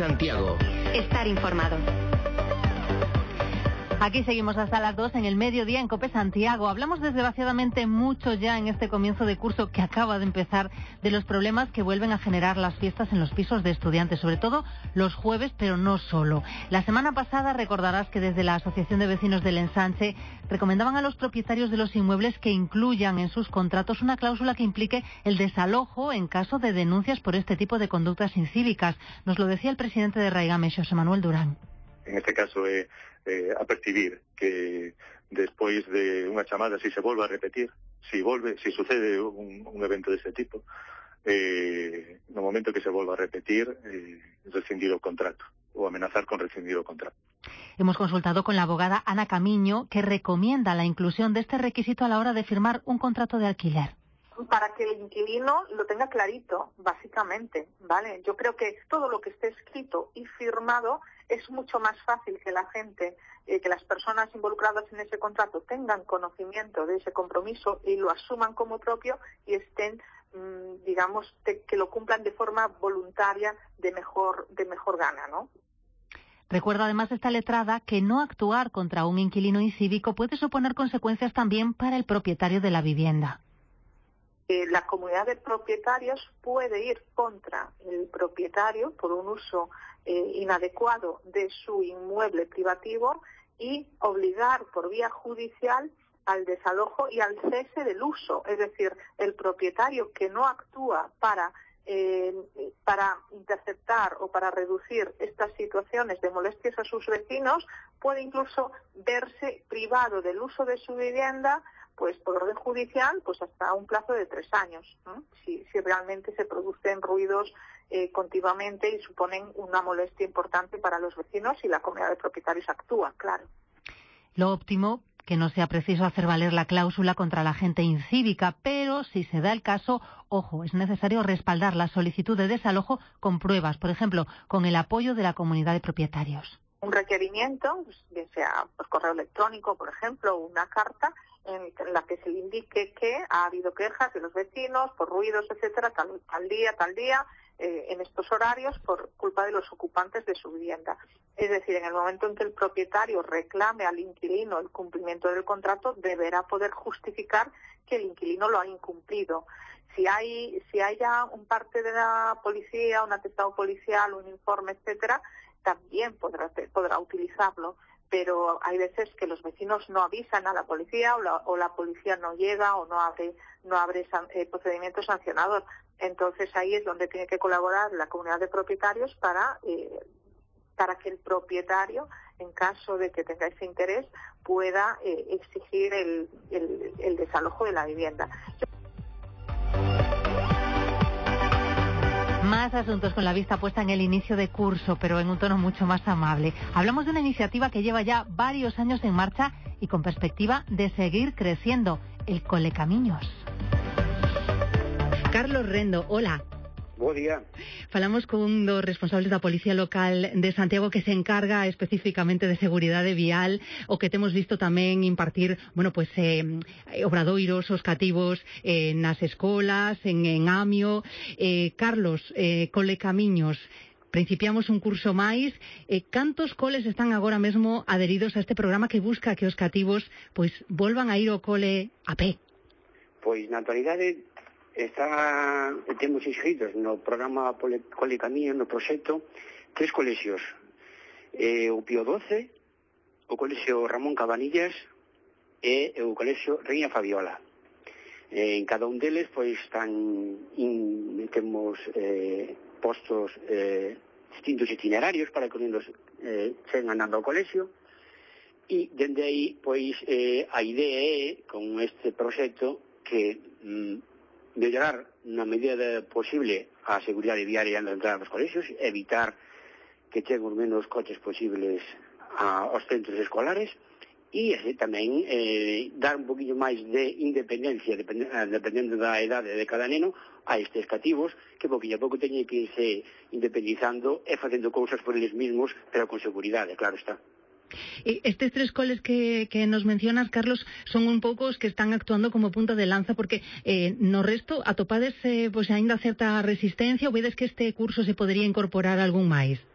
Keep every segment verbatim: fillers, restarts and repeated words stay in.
Santiago. Estar informado. Aquí seguimos hasta las dos en el mediodía en COPE Santiago. Hablamos desgraciadamente mucho ya en este comienzo de curso que acaba de empezar de los problemas que vuelven a generar las fiestas en los pisos de estudiantes, sobre todo los jueves, pero no solo. La semana pasada recordarás que desde la Asociación de Vecinos del Ensanche recomendaban a los propietarios de los inmuebles que incluyan en sus contratos una cláusula que implique el desalojo en caso de denuncias por este tipo de conductas incívicas. Nos lo decía el presidente de Raigame, Xosé Manuel Durán. En este caso é eh, a percibir que despois de unha chamada, si se volve a repetir, si volve, si sucede un, un evento deste tipo, eh, no momento que se volva a repetir, eh, rescindir o contrato, ou amenazar con rescindir o contrato. Hemos consultado con la abogada Ana Camiño, que recomienda la inclusión de este requisito a la hora de firmar un contrato de alquiler. Para que el inquilino lo tenga clarito, básicamente, ¿vale? Yo creo que todo lo que esté escrito y firmado es mucho más fácil que la gente, eh, que las personas involucradas en ese contrato tengan conocimiento de ese compromiso y lo asuman como propio y estén, mmm, digamos, de, que lo cumplan de forma voluntaria, de mejor, de mejor gana, ¿no? Recuerda además esta letrada que no actuar contra un inquilino incívico puede suponer consecuencias también para el propietario de la vivienda. Eh, la comunidad de propietarios puede ir contra el propietario por un uso eh, inadecuado de su inmueble privativo y obligar por vía judicial al desalojo y al cese del uso. Es decir, el propietario que no actúa para eh, para interceptar o para reducir estas situaciones de molestias a sus vecinos puede incluso verse privado del uso de su vivienda, pues por orden judicial, pues hasta un plazo de tres años, ¿no? Si, si realmente se producen ruidos eh, continuamente y suponen una molestia importante para los vecinos y la comunidad de propietarios actúa, claro. Lo óptimo, que no sea preciso hacer valer la cláusula contra la gente incívica, pero si se da el caso, ojo, es necesario respaldar la solicitud de desalojo con pruebas, por ejemplo, con el apoyo de la comunidad de propietarios. Un requerimiento, pues, bien sea por correo electrónico, por ejemplo, o una carta, en la que se le indique que ha habido quejas de los vecinos por ruidos, etcétera, tal, tal día, tal día, eh, en estos horarios por culpa de los ocupantes de su vivienda. Es decir, en el momento en que el propietario reclame al inquilino el cumplimiento del contrato, deberá poder justificar que el inquilino lo ha incumplido. Si hay, si hay ya un parte de la policía, un atestado policial, un informe, etcétera, también podrá, podrá utilizarlo. Pero hay veces que los vecinos no avisan a la policía o la, o la policía no llega o no abre, no abre san, eh, procedimiento sancionador. Entonces ahí es donde tiene que colaborar la comunidad de propietarios para, eh, para que el propietario, en caso de que tenga ese interés, pueda eh, exigir el, el, el desalojo de la vivienda. Yo Más asuntos con la vista puesta en el inicio de curso, pero en un tono mucho más amable. Hablamos de una iniciativa que lleva ya varios años en marcha y con perspectiva de seguir creciendo, el Colecamiños. Carlos Rendo, hola. Bo día. Falamos con dos responsables da Policía Local de Santiago que se encarga especificamente de seguridade vial, o que temos visto tamén impartir, bueno, pues eh, obradoiros, os cativos eh, nas escolas, en, en Amio. Eh, Carlos, eh, Colecamiños, principiamos un curso máis. Eh, cantos coles están agora mesmo adheridos a este programa que busca que os cativos pois volvan a ir ao cole a pé? Pois na actualidade está, temos inscritos no programa Colecamiños, no proxecto, tres colexios. Eh, o Pío doce, o colexio Ramón Cabanillas e o colexio Reina Fabiola. Eh, en cada un deles, pois, están, in, temos eh, postos eh, distintos itinerarios para que os niños eh, cheguen andando ao colexio. E, dende aí, pois, eh, a idea é, con este proxecto, que mm, mellorar na medida posible a seguridade viaria na entrada dos colexios, evitar que cheguen os menos coches posibles a, aos centros escolares e así tamén eh, dar un poquinho máis de independencia depend, dependendo da edade de cada neno a estes cativos que poquinho a pouco teñen que irse independizando e facendo cousas por eles mesmos, pero con seguridade, claro está. Estes tres coles que, que nos mencionas, Carlos, son un pouco os que están actuando como punta de lanza, porque eh, no resto atopades eh, pois, ainda certa resistencia, ou vedes que este curso se podería incorporar algún máis?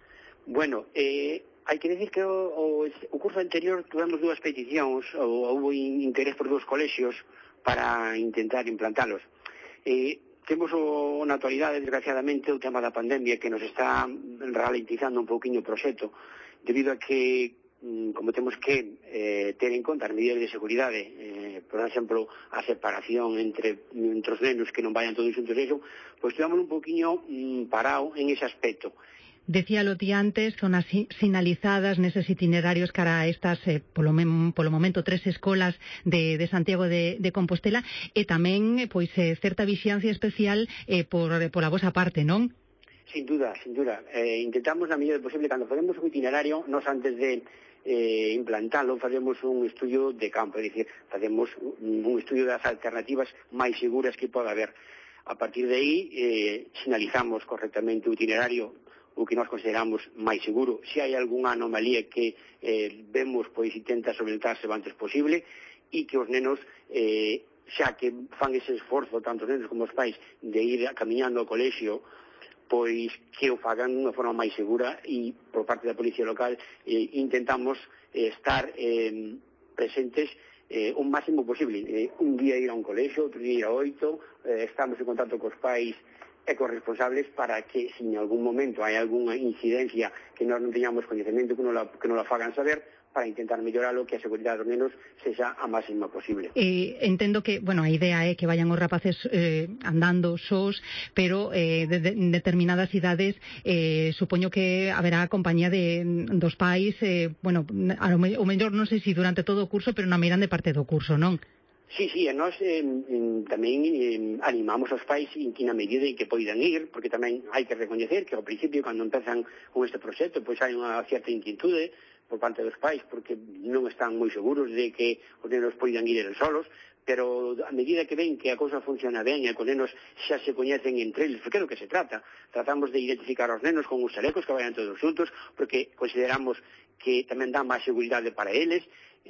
Bueno, eh, hai que decir que o, o, o curso anterior tuvemos dúas peticións, ou houve interés por dous colexios para intentar implantalos. Eh, temos o, na actualidade, desgraciadamente, o tema da pandemia que nos está ralentizando un pouquinho o proxecto, debido a que como temos que eh, ter en conta as medidas de seguridade, eh, por exemplo, a separación entre, entre os nenos que non vayan todos xuntos eso, pois estamos un poquinho mm, parado en ese aspecto. Decía lo ti antes, zonas sinalizadas neses itinerarios cara a estas, eh, polo, mem, polo momento, tres escolas de, de Santiago de, de Compostela, e tamén pois eh, certa vixiancia especial eh, por, por a vosa parte, non? Sin duda, sin duda. Eh, intentamos na medida posible, cando facemos un itinerario, nos antes de eh, implantalo, facemos un estudio de campo, é dicir, facemos un, un estudio das alternativas máis seguras que poda haber. A partir de aí, eh, sinalizamos correctamente o itinerario, o que nós consideramos máis seguro. Se hai algunha anomalía que eh, vemos, pois intenta solventarse o antes posible, e que os nenos, eh, xa que fan ese esforzo, tanto os nenos como os pais, de ir camiñando ao colexio, pois que o fagan de unha forma máis segura, e por parte da Policía Local eh, intentamos eh, estar eh, presentes eh, o máximo posible. Eh, un día ir a un colexio, outro día ir a oito, eh, estamos en contacto cos pais e cos responsables para que, se en algún momento hai algunha incidencia que nós non teñamos coñecemento, que non la, que non la fagan saber, para intentar melloralo, que a seguridade dos nenos sexa a máxima posible. Eh, entendo que, bueno, a idea é que vayan os rapaces eh, andando sós, pero eh, de, de, en determinadas idades eh, supoño que haberá compañía de, dos pais, eh, bueno, a lo, o mellor non sei se durante todo o curso, pero na meirande parte do curso, non? Sí, sí, e nós eh, tamén eh, animamos aos pais en que na medida en que poidan ir, porque tamén hai que recoñecer que ao principio, cando empezan con este proxecto, pois hai unha certa inquietude por parte dos pais, porque non están moi seguros de que os nenos poidan ir solos, pero a medida que ven que a cousa funciona ben e que os nenos xa se coñecen entre eles, porque é do que se trata, tratamos de identificar aos nenos con os chalecos que vayan todos xuntos, porque consideramos que tamén dá máis seguridade para eles.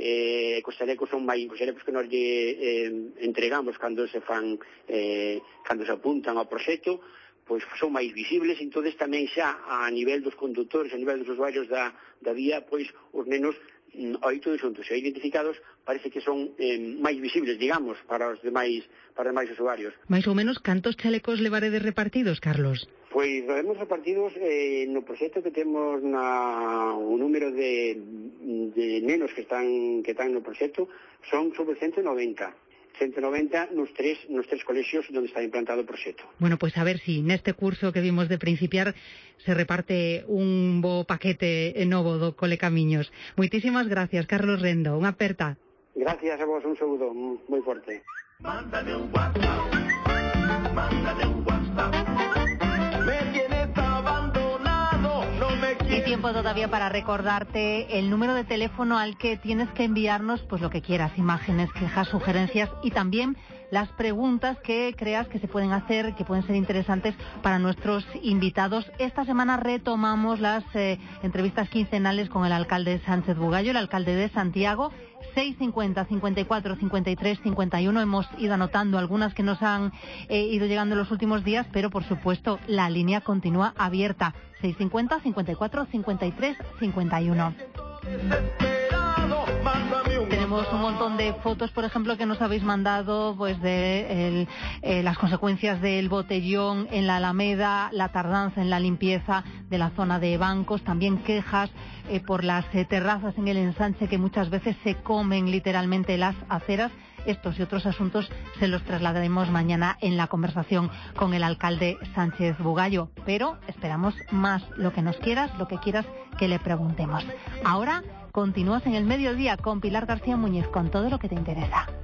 Eh, os chalecos son máis, os chalecos que nos eh, entregamos cando se fan eh, cando se apuntan ao proxecto, pois son máis visibles, entonces tamén xa a nivel dos conductores, a nivel dos usuarios da, da vía, pois os nenos aí todos xuntos e identificados parece que son eh, máis visibles, digamos, para os demais para os demais usuarios. Mais ou menos cantos chalecos levaredes repartidos, Carlos? Pois levamos repartidos eh, no proxecto que temos na o número de, de nenos que están que están no proxecto son sobre ciento noventa. ciento noventa nos tres, nos tres colexios onde está implantado o proxecto. Bueno, pois pues a ver si neste curso que vimos de principiar se reparte un bo paquete novo do Cole Camiños. Moitísimas gracias, Carlos Rendo. Unha aperta. Gracias a vos, un saúdo moi forte. Mándame un WhatsApp, mándame un WhatsApp. Me tienes abandonado, no me quieres. Y tiempo todavía para recordarte el número de teléfono al que tienes que enviarnos pues lo que quieras, imágenes, quejas, sugerencias y también las preguntas que creas que se pueden hacer, que pueden ser interesantes para nuestros invitados. Esta semana retomamos las eh, entrevistas quincenales con el alcalde Sánchez Bugallo, el alcalde de Santiago. seis cincuenta, cincuenta y cuatro, cincuenta y tres, cincuenta y uno. Hemos ido anotando algunas que nos han eh, ido llegando en los últimos días, pero por supuesto la línea continúa abierta. seis cincuenta, cincuenta y cuatro, cincuenta y tres, cincuenta y uno. Tenemos un montón de fotos, por ejemplo, que nos habéis mandado pues de el, eh, las consecuencias del botellón en la Alameda, la tardanza en la limpieza de la zona de bancos, también quejas eh, por las eh, terrazas en el ensanche que muchas veces se comen literalmente las aceras. Estos y otros asuntos se los trasladaremos mañana en la conversación con el alcalde Sánchez Bugallo. Pero esperamos más, lo que nos quieras, lo que quieras que le preguntemos. Ahora continúas en el mediodía con Pilar García Muñiz con todo lo que te interesa.